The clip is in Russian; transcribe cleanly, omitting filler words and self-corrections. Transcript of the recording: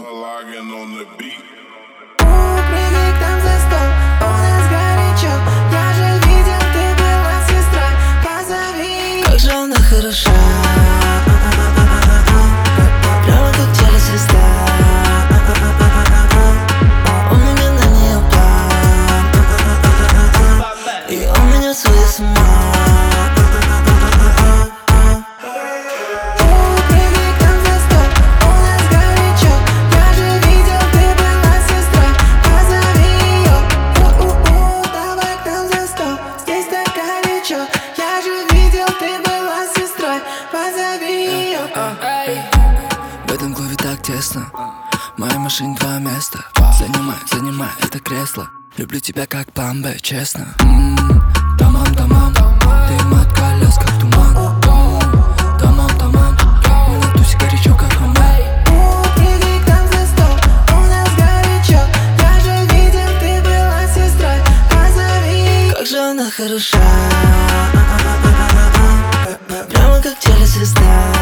Pelagian on the beat. Прыгай к нам за стол, у нас горячо. Я же видел, ты была сестра. Позови. Как же она хороша, прямо как телесвиста. У меня на нее план, и у меня своя с ума. Я же видел, ты была сестрой. Позови ее. В этом клубе так тесно. В моей машине 2 места. Занимай это кресло. Люблю тебя как план Б, честно. Тамам, ты мат колес, как туман. Тамам, мы на тусе горячо, как роман. Прыгай к нам за стол, у нас горячо. Я же видел, ты была сестрой. Позови. Как же она хороша, прямо как телесвиста.